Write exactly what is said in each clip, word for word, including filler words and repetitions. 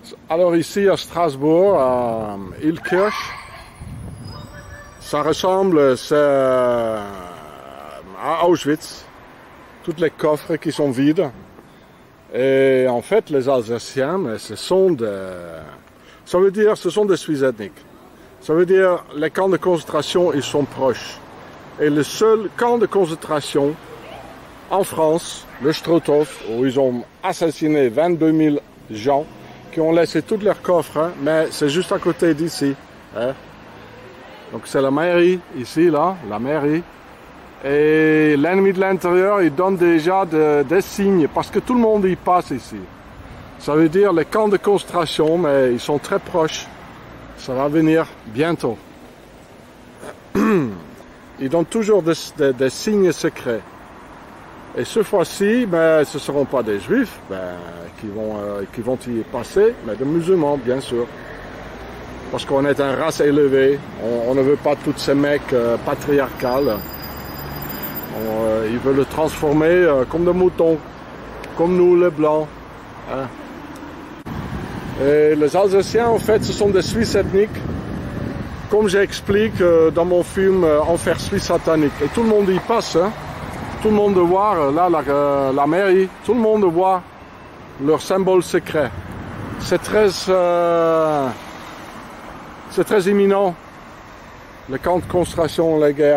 Alors ici à Strasbourg, à Illkirch, ça ressemble à Auschwitz. Tous les coffres qui sont vides. Et en fait, les Alsaciens, ce sont des... Ça veut dire, ce sont des Suisses ethniques. Ça veut dire, les camps de concentration, ils sont proches. Et le seul camp de concentration en France, le Struthof, où ils ont assassiné vingt-deux mille gens, qui ont laissé tous leurs coffres, hein, mais c'est juste à côté d'ici. Hein. Donc c'est la mairie, ici, là, la mairie. Et l'ennemi de l'intérieur, il donne déjà de, des signes, parce que tout le monde y passe ici. Ça veut dire les camps de concentration, mais ils sont très proches. Ça va venir bientôt. Ils donnent toujours des, des, des signes secrets. Et cette fois-ci, ben, ce ne seront pas des juifs ben, qui, vont, euh, qui vont y passer, mais des musulmans, bien sûr. Parce qu'on est une race élevée, on, on ne veut pas tous ces mecs euh, patriarcales. On, euh, ils veulent le transformer euh, comme des moutons, comme nous les blancs. Hein. Et les Alsaciens, en fait, ce sont des Suisses ethniques, comme j'explique euh, dans mon film euh, Enfer Suisse satanique. Et tout le monde y passe, hein. Tout le monde voit, là, la, euh, la mairie, tout le monde voit leur symbole secret. C'est très, euh, c'est très imminent, le camp de concentration, la guerre.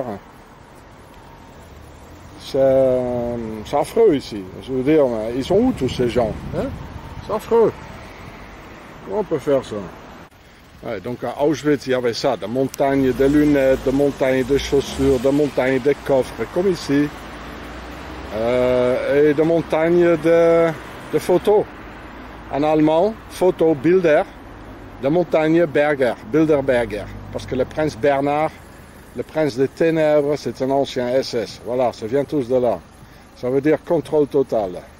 C'est affreux ici, je veux dire, ils sont où tous ces gens, hein? C'est affreux. Comment on peut faire ça? Ouais, donc à Auschwitz, il y avait ça, des montagnes de lunettes, des montagnes de chaussures, des montagnes de coffres, comme ici. Euh, et des montagnes de, de photos. En allemand, photo, Bilder, de montagnes Berger, Bilderberger. Parce que le prince Bernard, le prince des ténèbres, c'est un ancien S S. Voilà, ça vient tous de là. Ça veut dire contrôle total.